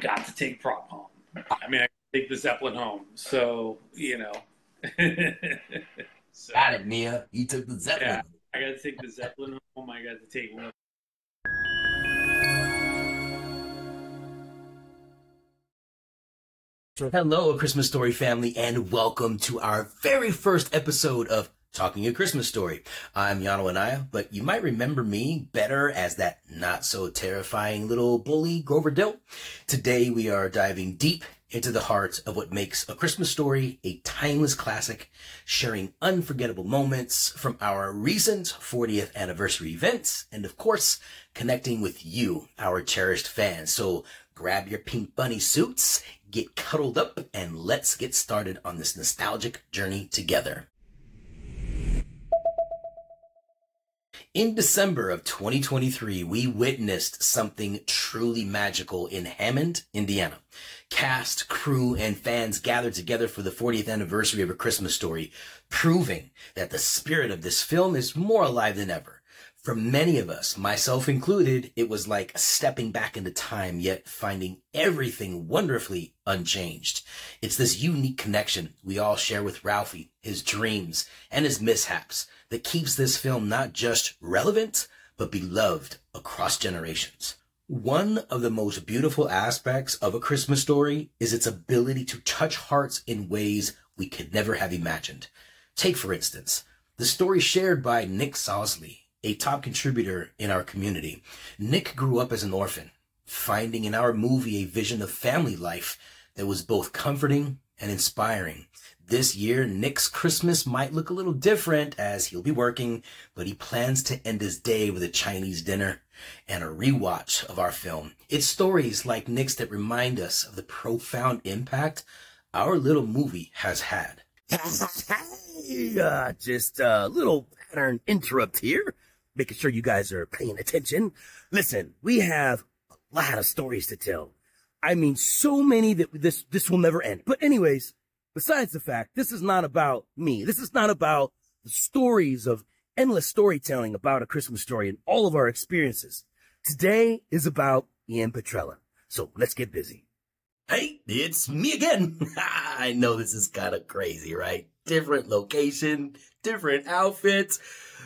got to take prom home. I mean, I take the Zeppelin home. So, so Got it, Mia. You took the yeah, Zeppelin. I got to take the Zeppelin home. I got to take one. Hello, A Christmas Story family, and welcome to our very first episode of Talking a Christmas Story. I'm Yano Anaya, but you might remember me better as that not-so-terrifying little bully, Grover Dill. Today we are diving deep into the heart of what makes A Christmas Story a timeless classic, sharing unforgettable moments from our recent 40th anniversary events, and of course, connecting with you, our cherished fans. So grab your pink bunny suits, get cuddled up, and let's get started on this nostalgic journey together. In December of 2023, we witnessed something truly magical in Hammond, Indiana. Cast, crew, and fans gathered together for the 40th anniversary of A Christmas Story, proving that the spirit of this film is more alive than ever. For many of us, myself included, it was like stepping back into time, yet finding everything wonderfully unchanged. It's this unique connection we all share with Ralphie, his dreams, and his mishaps that keeps this film not just relevant, but beloved across generations. One of the most beautiful aspects of A Christmas Story is its ability to touch hearts in ways we could never have imagined. Take, for instance, the story shared by Nick Sosley, a top contributor in our community. Nick grew up as an orphan, finding in our movie a vision of family life that was both comforting and inspiring. This year, Nick's Christmas might look a little different as he'll be working, but he plans to end his day with a Chinese dinner and a rewatch of our film. It's stories like Nick's that remind us of the profound impact our little movie has had. Just a little pattern interrupt here, making sure you guys are paying attention. Listen, we have a lot of stories to tell. I mean, so many that this will never end. But anyways, besides the fact, this is not about me. This is not about the stories of endless storytelling about A Christmas Story and all of our experiences. Today is about Ian Petrella. So let's get busy. Hey, it's me again. I know this is kind of crazy, right? Different location, different outfits,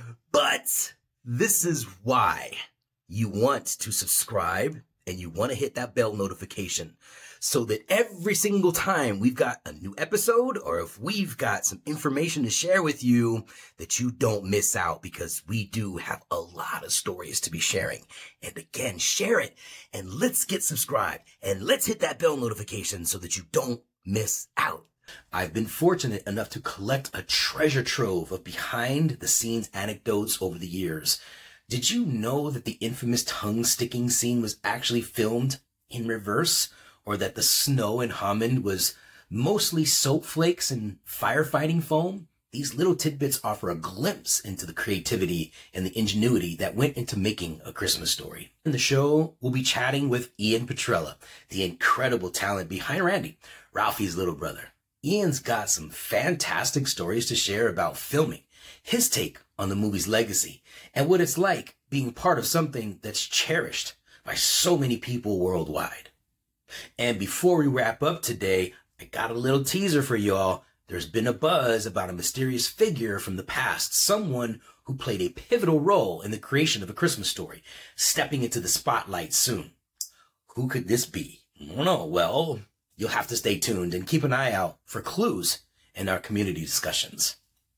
but this is why you want to subscribe and you want to hit that bell notification so that every single time we've got a new episode or if we've got some information to share with you that you don't miss out, because we do have a lot of stories to be sharing. And again, share it and let's get subscribed and let's hit that bell notification so that you don't miss out. I've been fortunate enough to collect a treasure trove of behind the scenes anecdotes over the years. Did you know that the infamous tongue sticking scene was actually filmed in reverse? Or that the snow in Hammond was mostly soap flakes and firefighting foam? These little tidbits offer a glimpse into the creativity and the ingenuity that went into making A Christmas Story. In the show, we'll be chatting with Ian Petrella, the incredible talent behind Randy, Ralphie's little brother. Ian's got some fantastic stories to share about filming, his take on the movie's legacy, and what it's like being part of something that's cherished by so many people worldwide. And before we wrap up today, I got a little teaser for y'all. There's been a buzz about a mysterious figure from the past, someone who played a pivotal role in the creation of A Christmas Story, stepping into the spotlight soon. Who could this be? I don't know. Well, you'll have to stay tuned and keep an eye out for clues in our community discussions.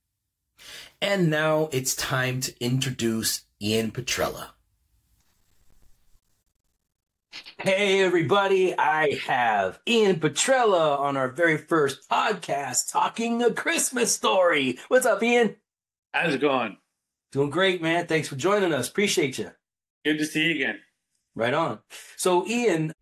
And now it's time to introduce Ian Petrella. Hey everybody, I have Ian Petrella on our very first podcast, Talking a Christmas Story. What's up, Ian? How's it going? Doing great, man. Thanks for joining us. Appreciate you. Good to see you again. Right on. So, Ian,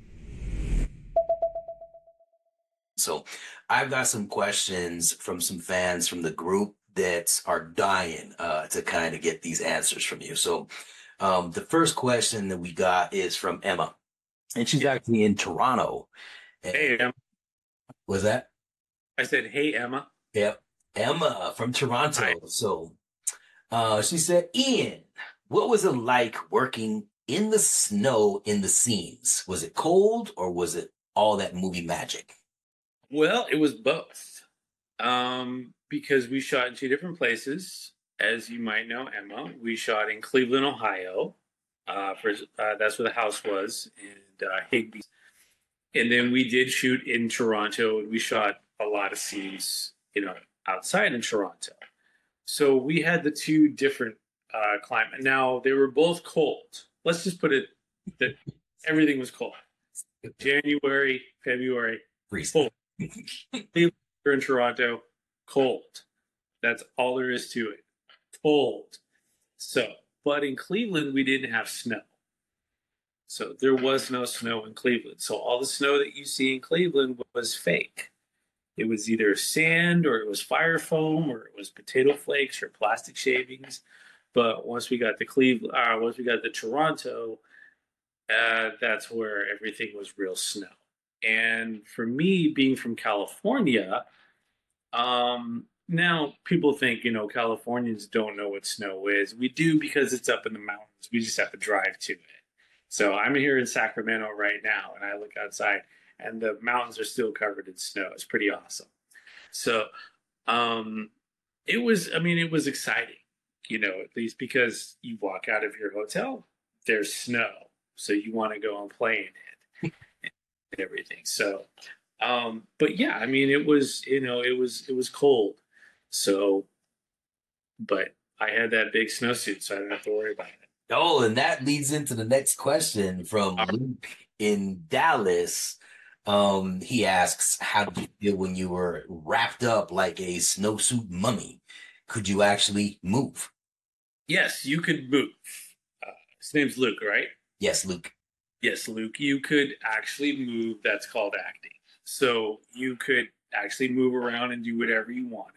I've got some questions from some fans from the group that are dying to kind of get these answers from you. So, the first question that we got is from Emma, and she's actually in Toronto. Hey, Emma. Was that? I said, hey, Emma. Yep. Emma from Toronto. Hi. So, she said, Ian, what was it like working in the snow in the scenes? Was it cold or was it all that movie magic? Well, it was both. Because we shot in two different places. As you might know, Emma, we shot in Cleveland, Ohio. That's where the house was, and Higby. And then we did shoot in Toronto, and we shot a lot of scenes, outside in Toronto. So we had the two different climate. Now they were both cold. Let's just put it that everything was cold. January, February, Freezing. cold. Cleveland, in Toronto, cold. That's all there is to it. Cold. So, but in Cleveland, we didn't have snow. So there was no snow in Cleveland. So all the snow that you see in Cleveland was fake. It was either sand or it was fire foam or it was potato flakes or plastic shavings. But once we got to once we got to Toronto, that's where everything was real snow. And for me, being from California, now people think, Californians don't know what snow is. We do because it's up in the mountains. We just have to drive to it. So I'm here in Sacramento right now, and I look outside, and the mountains are still covered in snow. It's pretty awesome. So it was exciting, at least because you walk out of your hotel, there's snow. So you want to go and play in it and everything. So, but yeah, it was, it was cold. So, but I had that big snowsuit, so I didn't have to worry about it. Oh, and that leads into the next question from Luke in Dallas. He asks, how did you feel when you were wrapped up like a snowsuit mummy? Could you actually move? Yes, you could move. His name's Luke, right? Yes, Luke. Yes, Luke, you could actually move. That's called acting. So you could actually move around and do whatever you wanted.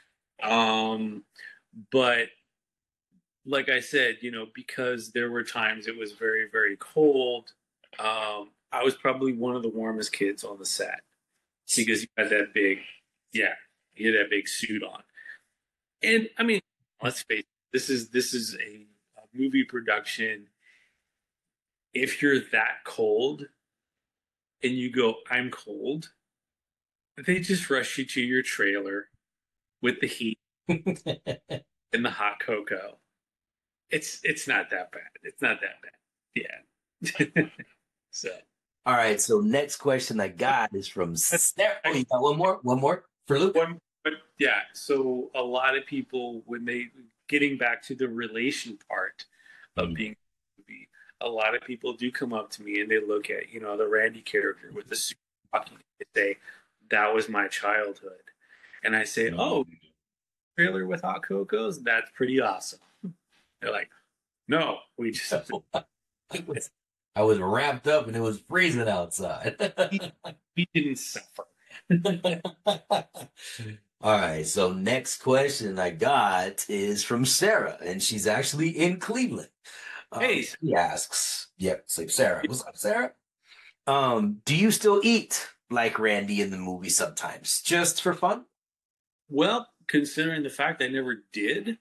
But like I said, because there were times it was very, very cold, I was probably one of the warmest kids on the set because you had that big, you had that big suit on. And let's face it, this is a movie production. If you're that cold and you go, I'm cold, they just rush you to your trailer with the heat and the hot cocoa. It's not that bad. It's not that bad. Yeah. So. All right. So next question I got is from Sarah. Oh, you got one more for Luke. Yeah. So a lot of people, when getting back to the relation part of being a movie, a lot of people do come up to me and they look at the Randy character with the suit talking. They say that was my childhood, and I say, oh, trailer with hot cocos. That's pretty awesome. They're like, no, we just. I was wrapped up and it was freezing outside. We didn't suffer. All right. So next question I got is from Sarah, and she's actually in Cleveland. Hey, she asks, so Sarah, what's up, Sarah? Do you still eat like Randy in the movie sometimes, just for fun? Well, considering the fact I never did,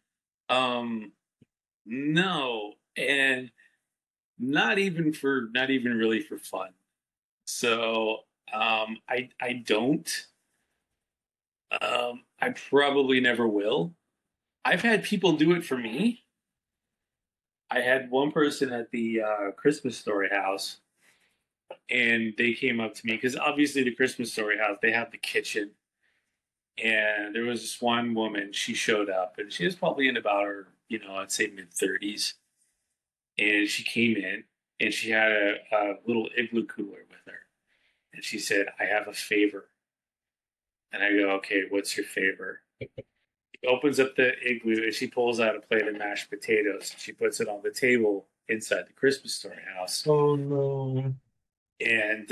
no, and not even really for fun. So I don't. I probably never will. I've had people do it for me. I had one person at the Christmas Story house, and they came up to me because obviously the Christmas Story house, they have the kitchen. And there was this one woman, she showed up, and she was probably in about her, I'd say mid-30s. And she came in, and she had a little igloo cooler with her. And she said, I have a favor. And I go, okay, what's your favor? She opens up the igloo, and she pulls out a plate of mashed potatoes. She puts it on the table inside the Christmas Story house. Oh, no. And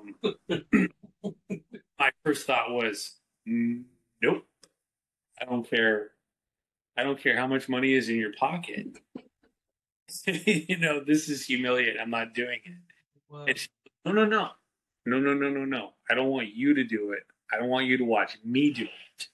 my first thought was, nope. I don't care. I don't care how much money is in your pocket. This is humiliating. I'm not doing it. Wow. And she, no. I don't want you to do it. I don't want you to watch me do it.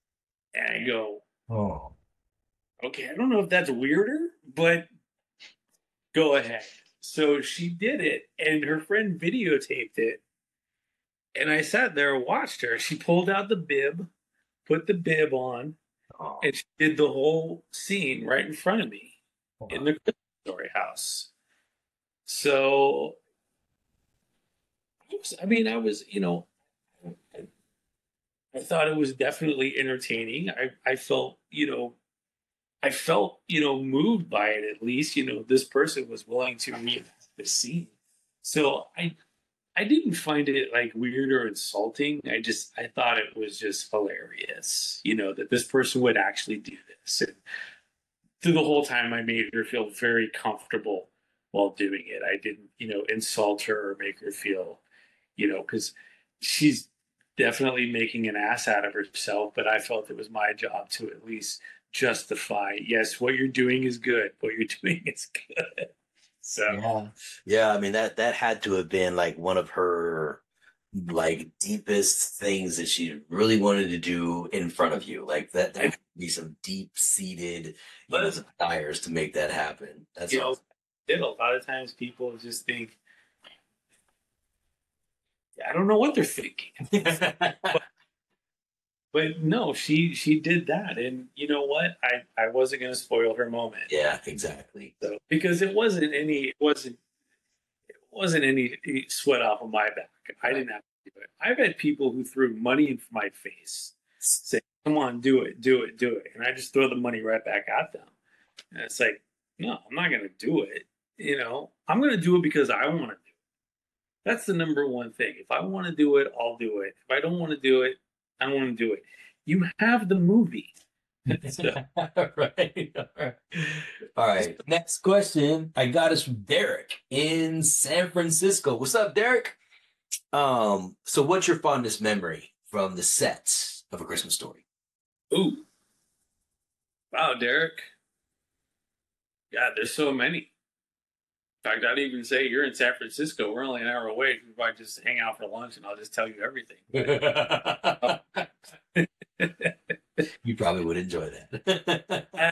And I go, oh, okay. I don't know if that's weirder, but Go ahead. So she did it, and her friend videotaped it. And I sat there and watched her. She pulled out the bib, put the bib on, Oh, and she did the whole scene right in front of me in wow. the Christmas Story house. So, I was, I thought it was definitely entertaining. I felt, moved by it at least. This person was willing to reenact the scene. So I didn't find it like weird or insulting. I thought it was just hilarious, that this person would actually do this. And through the whole time I made her feel very comfortable while doing it. I didn't, insult her or make her feel, because she's definitely making an ass out of herself, but I felt it was my job to at least justify, yes, what you're doing is good. What you're doing is good. So Yeah. Yeah, I mean that had to have been like one of her like deepest things that she really wanted to do in front of you. Like that there it had to be some deep-seated, was, desires to make that happen. That's you know, awesome. a lot of times people just think, I don't know what they're thinking. But no, she did that, and you know what? I wasn't going to spoil her moment. Yeah, exactly. So because it wasn't any sweat off of my back. I Right. didn't have to do it. I've had people who threw money in my face, say, "Come on, do it, do it, do it," and I just throw the money right back at them. And it's like, no, I'm not going to do it. I'm going to do it because I want to do it. That's the number one thing. If I want to do it, I'll do it. If I don't want to do it, I don't want to do it. You have the movie. So, Right. All right. All right. Next question I got is from Derek in San Francisco. What's up, Derek? So what's your fondest memory from the sets of A Christmas Story? ooh, wow, Derek. God, there's so many. In fact, I'd even say you're in San Francisco. We're only an hour away. We might just hang out for lunch, and I'll just tell you everything. You probably would enjoy that.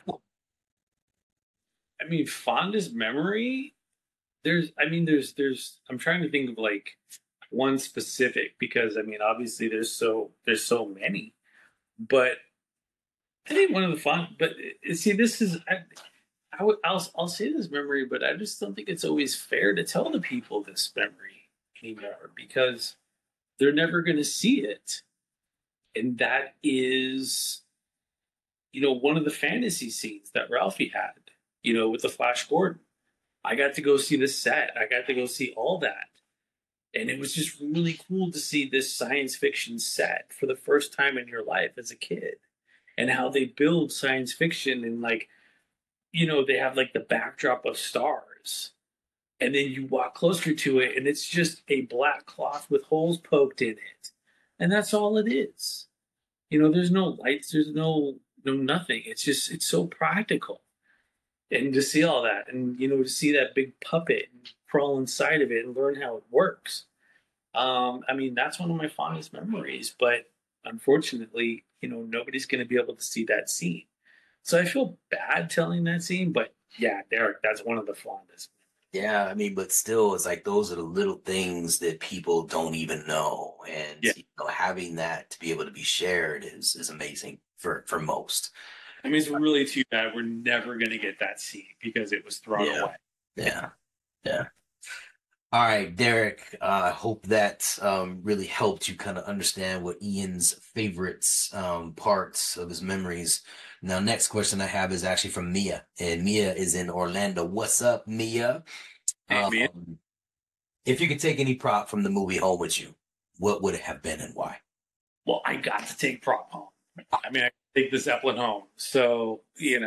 I mean, fondest memory. There's. I'm trying to think of like one specific because obviously there's so many, but I think one of the fun. But see, this is I'll say this memory, but I just don't think it's always fair to tell the people this memory anymore because they're never going to see it, and that is one of the fantasy scenes that Ralphie had, with the Flash Gordon. I got to go see the set. I got to go see all that. And it was just really cool to see this science fiction set for the first time in your life as a kid and how they build science fiction and like, they have like the backdrop of stars. And then you walk closer to it and it's just a black cloth with holes poked in it. And that's all it is. There's no lights, there's no nothing. It's so practical. And to see all that and to see that big puppet and crawl inside of it and learn how it works. That's one of my fondest memories, but unfortunately, nobody's going to be able to see that scene. So I feel bad telling that scene, but yeah, Derek, that's one of the fondest. Yeah, I mean, but still, it's like those are the little things that people don't even know, and Yeah, having that to be able to be shared is amazing for most. it's really too bad we're never going to get that scene because it was thrown Yeah, away. yeah, yeah. All right, Derek. I hope that really helped you kind of understand what Ian's favorites parts of his memories. Now, next question I have is actually from Mia, and Mia is in Orlando. What's up, Mia? Hey, man. Um, if you could take any prop from the movie home with you, what would it have been and why? Well, I got to take prop home. I take the Zeppelin home. So,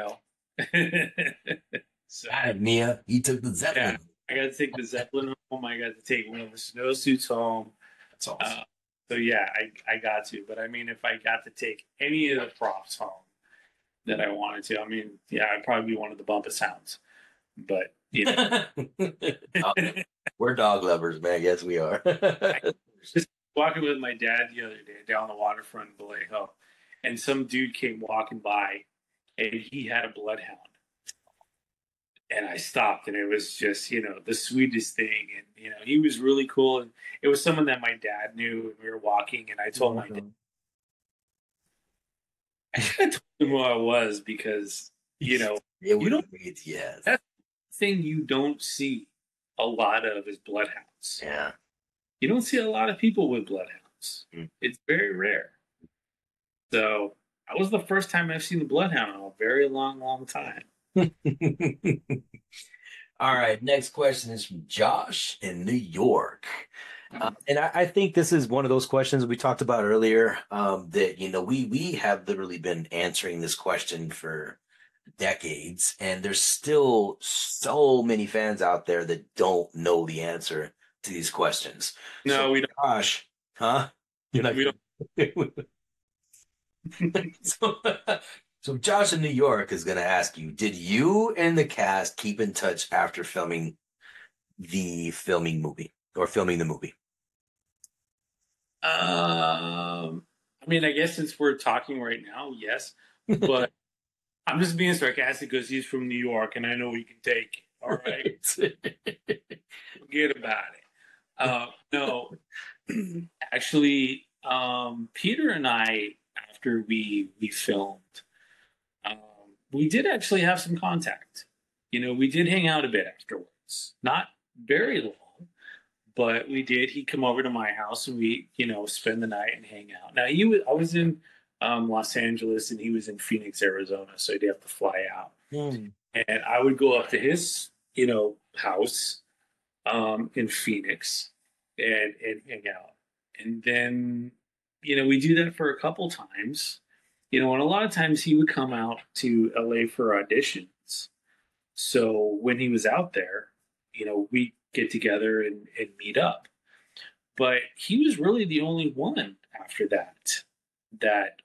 so, All right, Mia, you took the yeah, Zeppelin. I got to take the Zeppelin home. I got to take one of the snowsuits home. That's awesome. So yeah, I got to. But if I got to take any of the props home that I wanted to, yeah, I'd probably be one of the Bumpus Hounds. But We're dog lovers, man. Yes, we are. just walking with my dad the other day down the waterfront in Vallejo, and some dude came walking by, and he had a bloodhound. And I stopped, and it was just, the sweetest thing. And, he was really cool. And it was someone that my dad knew, and we were walking, and I told my dad, I should have told him who I was because, It you would don't, have made, yes. that's the thing you don't see a lot of is bloodhounds. Yeah. You don't see a lot of people with bloodhounds. Mm. It's very rare. So that was the first time I've seen the bloodhound in a very long, long time. All right, next question is from Josh in New York. And I think this is one of those questions we talked about earlier, that, we have literally been answering this question for decades, and there's still so many fans out there that don't know the answer to these questions. No, So, we don't. Josh, huh? You're not. We so, so Josh in New York is going to ask you, did you and the cast keep in touch after filming the movie? I mean, I guess since we're talking right now, yes. But I'm just being sarcastic because he's from New York, and I know he can take it. All right, forget about it. No, actually, Peter and I, after we filmed, we did actually have some contact. We did hang out a bit afterwards. Not very long, but we did. He'd come over to my house and we, spend the night and hang out. Now I was in Los Angeles and he was in Phoenix, Arizona, so he'd have to fly out. Mm. And I would go up to his, house in Phoenix and hang out. And then, we do that for a couple times. And a lot of times he would come out to LA for auditions. So when he was out there, we get together and meet up. But he was really the only one after that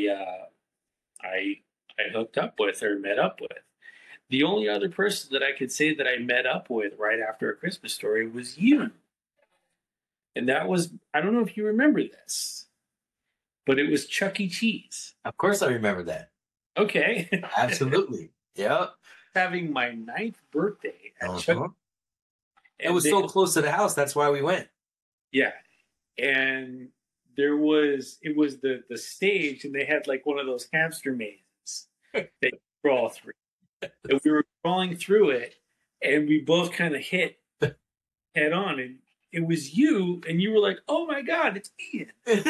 I hooked up with or met up with. The only other person that I could say that I met up with right after A Christmas Story was you. And that was, I don't know if you remember this, but it was Chuck E. Cheese. Of course I remember that. Okay. Absolutely. Yeah. Having my 9th birthday at Chuck. It was so close to the house. That's why we went. Yeah. And it was the stage, and they had like one of those hamster mazes that you crawl through. And we were crawling through it, and we both kind of hit head on, and it was you, and you were like, "Oh my God, it's Ian."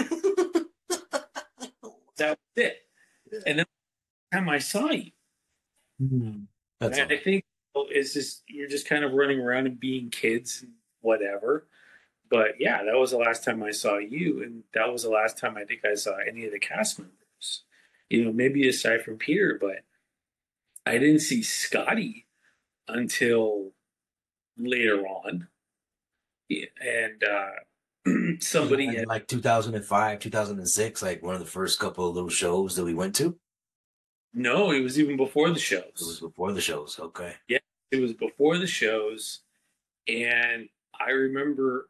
That was it. And then the time I saw you, That's I think it's just you're just kind of running around and being kids and whatever. But yeah, that was the last time I saw you, and that was the last time I think I saw any of the cast members. Maybe aside from Peter, but I didn't see Scotty until later on. And somebody in like 2005, 2006, like one of the first couple of little shows that we went to. No, it was even before the shows. It was before the shows. Okay. Yeah, it was before the shows, and I remember.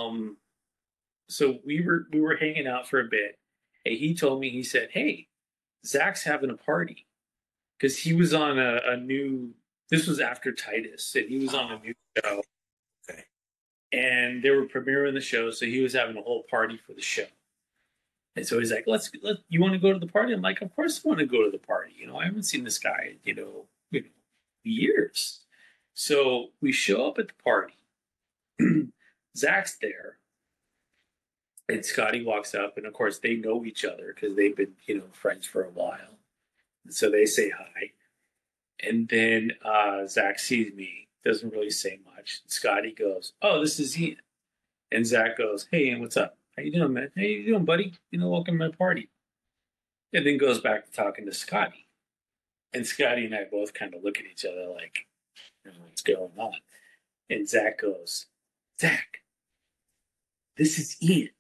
So we were hanging out for a bit, and he told me, he said, "Hey, Zach's having a party," because he was on a new. This was after Titus, and he was on a new show. Okay. And they were premiering the show, so he was having a whole party for the show. And so he's like, you want to go to the party? I'm like, of course I want to go to the party. I haven't seen this guy, years. So we show up at the party. Zach's there. And Scotty walks up, and of course they know each other because they've been, friends for a while. And so they say hi. And then Zach sees me, doesn't really say much. Scotty goes, "Oh, this is Ian." And Zach goes, "Hey, Ian, what's up? How you doing, man? How you doing, buddy? Welcome to my party." And then goes back to talking to Scotty. And Scotty and I both kind of look at each other like, what's going on? And Zach goes, "Zach, this is Ian."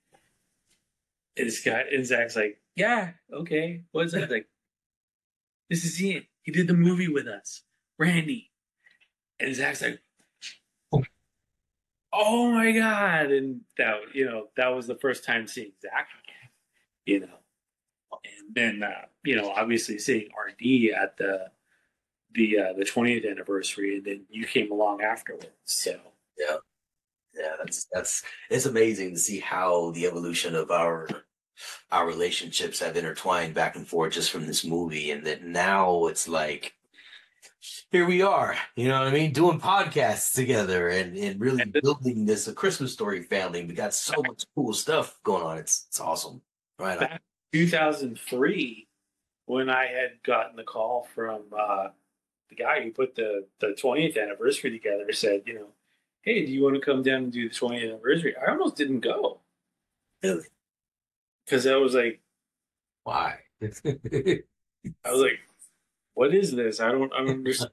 And Zach's like, "Yeah, okay. What's that?" Like, "This is Ian. He did the movie with us, Randy." And Zach's like, "Oh my God!" And that was the first time seeing Zach again. And then obviously seeing RD at the the 20th anniversary, and then you came along afterwards. So Yeah. Yeah, that's it's amazing to see how the evolution of our relationships have intertwined back and forth just from this movie, and that now it's like here we are, you know what I mean, doing podcasts together and really building this A Christmas Story family. We got so much cool stuff going on. It's awesome. Right on. back in 2003, when I had gotten the call from the guy who put the 20th anniversary together, said, hey, do you want to come down and do the 20th anniversary? I almost didn't go Really? because I was like, Why? what is this? I don't understand.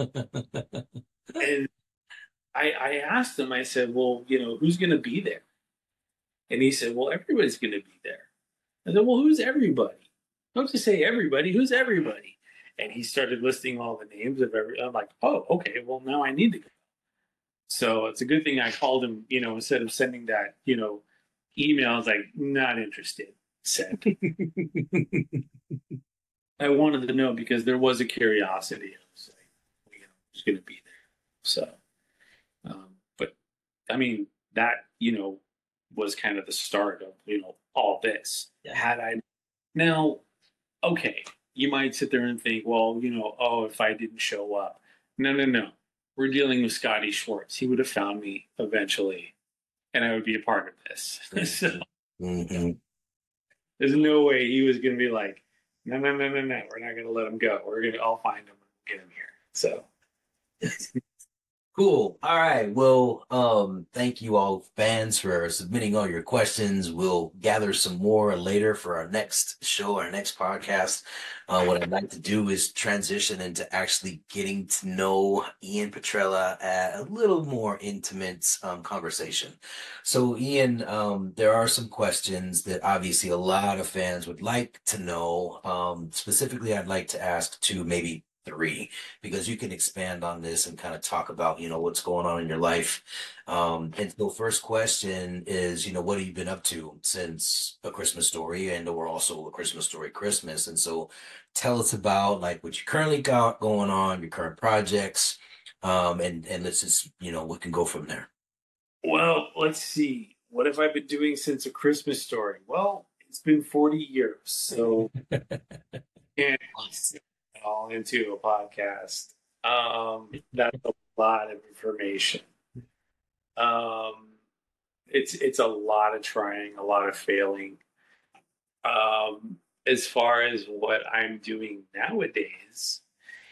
And I asked him, I said, well, who's going to be there? And he said, well, everybody's going to be there. I said, well, who's everybody? Don't just say everybody. Who's everybody? And he started listing all the names of every. I'm like, oh, okay. Well, now I need to go. So it's a good thing I called him. Instead of sending that, email, I was like, not interested. Send. I wanted to know because there was a curiosity. I was like, who's going to be there? So, but I mean, that was kind of the start of all this. Yeah. Had I now, okay, you might sit there and think, well, oh, if I didn't show up. No. We're dealing with Scotty Schwartz. He would have found me eventually, and I would be a part of this. So there's no way he was going to be like, no. We're not going to let him go. I'll find him and get him here. So. Cool. All right. Well, thank you all fans for submitting all your questions. We'll gather some more later for our next show, our next podcast. What I'd like to do is transition into actually getting to know Ian Petrella at a little more intimate conversation. So, Ian, there are some questions that obviously a lot of fans would like to know. Specifically, I'd like to ask to maybe 3, because you can expand on this and kind of talk about, what's going on in your life. And so first question is, what have you been up to since A Christmas Story and or also A Christmas Story Christmas? And so tell us about like what you currently got going on, your current projects, and let's just, we can go from there. Well, let's see. What have I been doing since A Christmas Story? Well, it's been 40 years, so can't all into a podcast. That's a lot of information. It's a lot of trying, a lot of failing. As far as what I'm doing nowadays,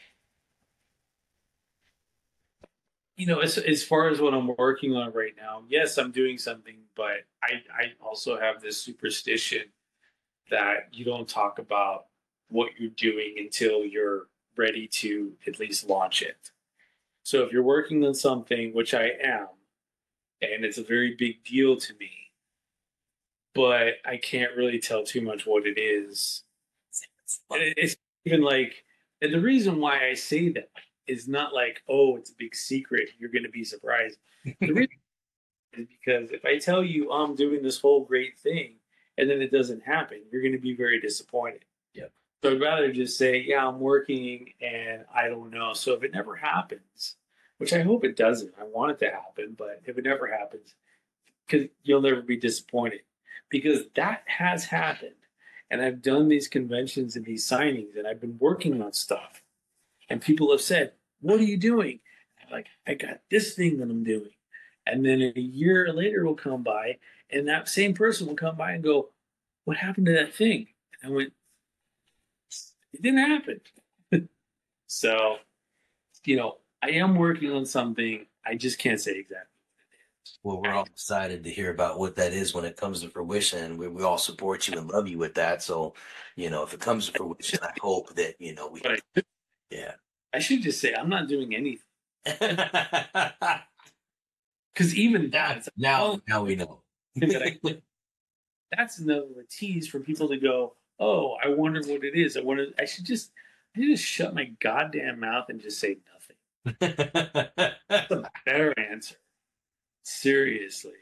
as far as what I'm working on right now, yes, I'm doing something, but I also have this superstition that you don't talk about what you're doing until you're ready to at least launch it. So if you're working on something, which I am, and it's a very big deal to me, but I can't really tell too much what it is. It's even like, and the reason why I say that is not like, oh, it's a big secret, you're going to be surprised. The reason is because if I tell you, oh, I'm doing this whole great thing, and then it doesn't happen, you're going to be very disappointed. So I'd rather just say, yeah, I'm working and I don't know. So if it never happens, which I hope it doesn't, I want it to happen, but if it never happens, because you'll never be disappointed. Because that has happened. And I've done these conventions and these signings and I've been working on stuff. And people have said, what are you doing? I'm like, I got this thing that I'm doing. And then a year later will come by and that same person will come by and go, what happened to that thing? And I went, it didn't happen. So, I am working on something. I just can't say exactly what it is. Well, we're all excited to hear about what that is when it comes to fruition. We all support you and love you with that. So, if it comes to fruition, I hope that, we can. Yeah. I should just say I'm not doing anything. Because even that, now we know. That's another tease for people to go, oh, I wonder what it is. I should just shut my goddamn mouth and just say nothing. That's a better answer. Seriously.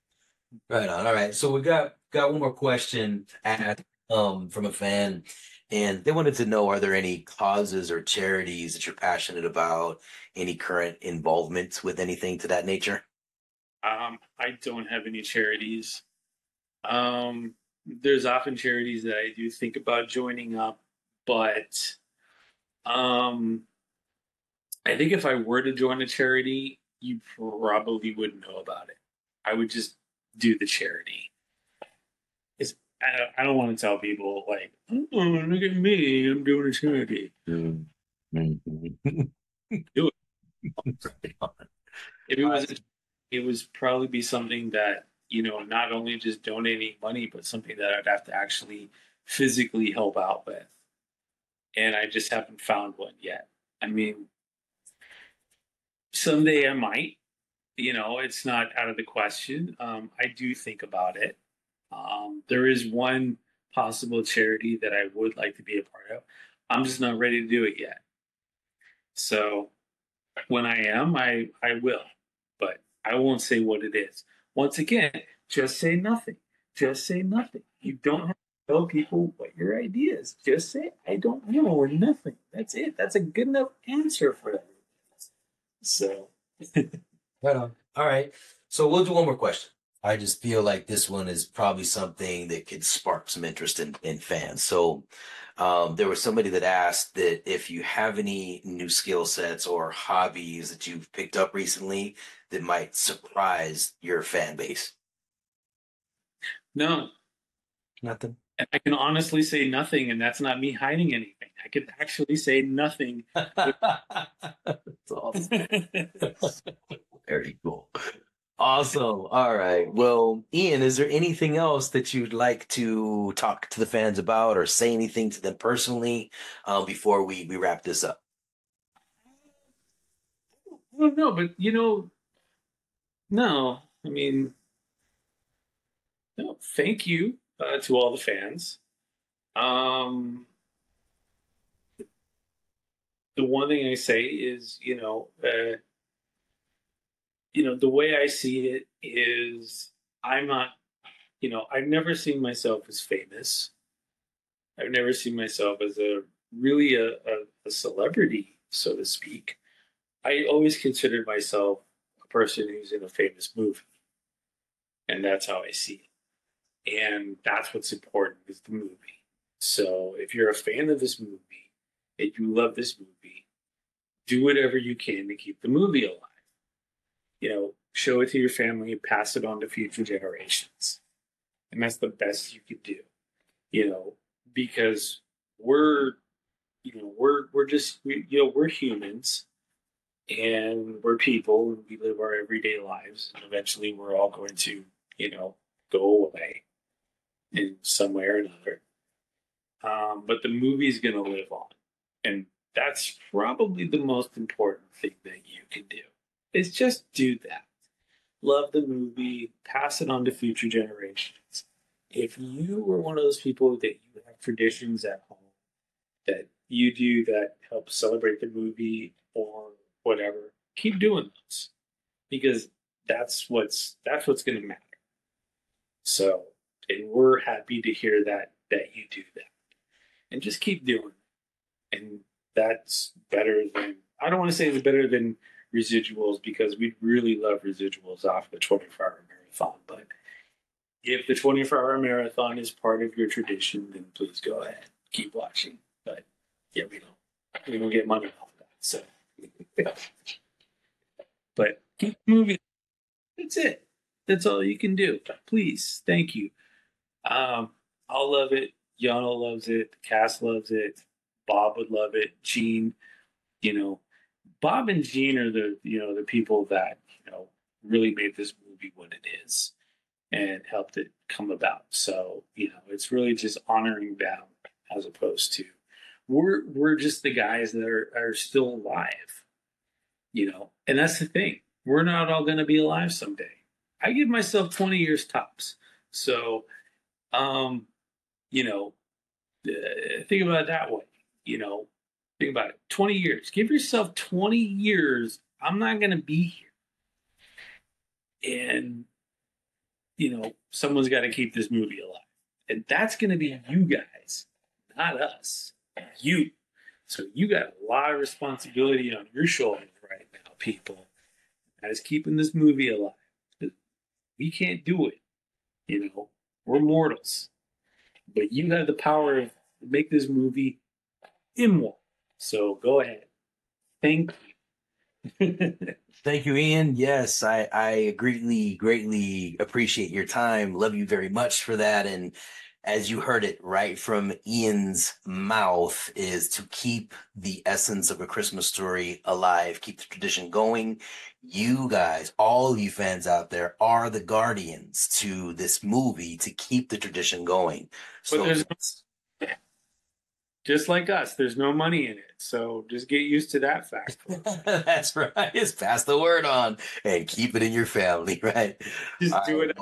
Right on. All right. So we got one more question from a fan. And they wanted to know, are there any causes or charities that you're passionate about? Any current involvement with anything to that nature? I don't have any charities. There's often charities that I do think about joining up, but um, I think if I were to join a charity, you probably wouldn't know about it. I would just do the charity. It's, I don't want to tell people like, oh, look at me, I'm doing a charity. Mm. Mhm. Do it. Right on. If it was, it was probably be something that not only just donating money, but something that I'd have to actually physically help out with. And I just haven't found one yet. I mean, someday I might. It's not out of the question. I do think about it. There is one possible charity that I would like to be a part of. I'm just not ready to do it yet. So when I am, I will, but I won't say what it is. Once again, just say nothing. Just say nothing. You don't have to tell people what your idea is. Just say I don't know or nothing. That's it. That's a good enough answer for that. So Right on. All right. So we'll do one more question. I just feel like this one is probably something that could spark some interest in fans. So there was somebody that asked that if you have any new skill sets or hobbies that you've picked up recently that might surprise your fan base. no, Nothing. and I can honestly say nothing, and that's not me hiding anything. I could actually say nothing. That's awesome. Very cool. Awesome. All right. Well, Ian, is there anything else that you'd like to talk to the fans about or say anything to them personally before we wrap this up? I don't know, but no. I mean, no. Thank you to all the fans. Um, the one thing I say is, the way I see it is, I'm not. I've never seen myself as famous. I've never seen myself as really a celebrity, so to speak. I always considered myself a person who's in a famous movie, and that's how I see it. And that's what's important is the movie. So if you're a fan of this movie and you love this movie, do whatever you can to keep the movie alive. Show it to your family, pass it on to future generations, and that's the best you could do. You know, because we're we're just we're humans and we're people and we live our everyday lives and eventually we're all going to go away in some way or another. But the movie's going to live on, and that's probably the most important thing that you can do is just do that. Love the movie, pass it on to future generations. If you were one of those people that you have traditions at home that you do that help celebrate the movie or whatever, keep doing those because that's what's going to matter. So, and we're happy to hear that you do that, and just keep doing it. And that's better than I don't want to say it's better than residuals because we really love residuals off the 24-hour marathon. But if the 24-hour marathon is part of your tradition, then please go ahead, keep watching. But yeah, we don't get money off of that. So, but keep moving. That's it. That's all you can do. Please, thank you. I'll love it. Yana loves it. The cast loves it. Bob would love it. Gene, you know, Bob and Gene are the people that really made this movie what it is and helped it come about. So it's really just honoring them as opposed to we're just the guys that are still alive. And that's the thing. We're not all going to be alive someday. I give myself 20 years tops. So, um, you know, think about it that way. You know, think about it. 20 years. Give yourself 20 years. I'm not going to be here. And, someone's got to keep this movie alive. And that's going to be you guys. not us, you. So you got a lot of responsibility on your shoulders right now, people, as keeping this movie alive. We can't do it. We're mortals. But you have the power to make this movie immortal. So go ahead. Thank you. Thank you, Ian. Yes, I greatly appreciate your time. Love you very much for that. And as you heard it right from Ian's mouth, is to keep the essence of A Christmas Story alive, keep the tradition going. You guys, all of you fans out there, are the guardians to this movie to keep the tradition going. So just like us, there's no money in it. So just get used to that fact. That's right. Just pass the word on and keep it in your family, right? Just do it.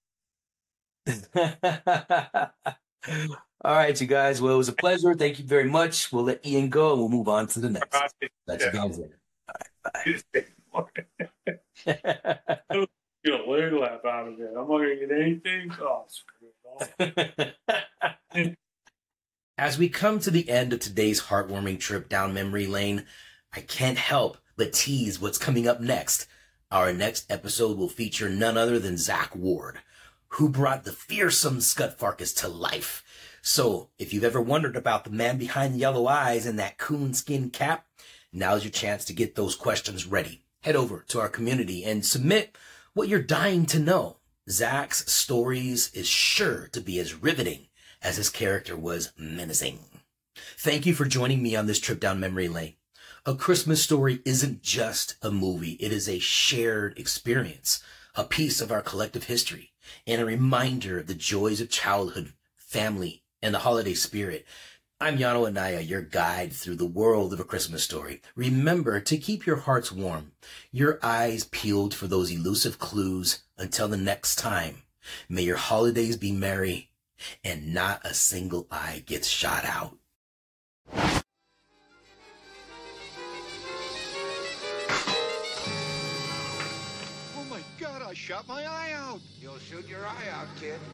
All right, you guys. Well, it was a pleasure. Thank you very much. We'll let Ian go and we'll move on to the next. Let you guys in. All right, bye. Get a little laugh out of it. I'm not going to get anything. Oh, screw it. As we come to the end of today's heartwarming trip down memory lane, I can't help but tease what's coming up next. Our next episode will feature none other than Zach Ward, who brought the fearsome Scud Farkus to life. So, if you've ever wondered about the man behind the yellow eyes and that coonskin cap, now's your chance to get those questions ready. Head over to our community and submit what you're dying to know. Zach's stories is sure to be as riveting as his character was menacing. Thank you for joining me on this trip down memory lane. A Christmas Story isn't just a movie. It is a shared experience, a piece of our collective history, and a reminder of the joys of childhood, family, and the holiday spirit. I'm Yano Anaya, your guide through the world of A Christmas Story. Remember to keep your hearts warm, your eyes peeled for those elusive clues. Until the next time, may your holidays be merry and not a single eye gets shot out. Oh my God, I shot my eye out. You'll shoot your eye out, kid.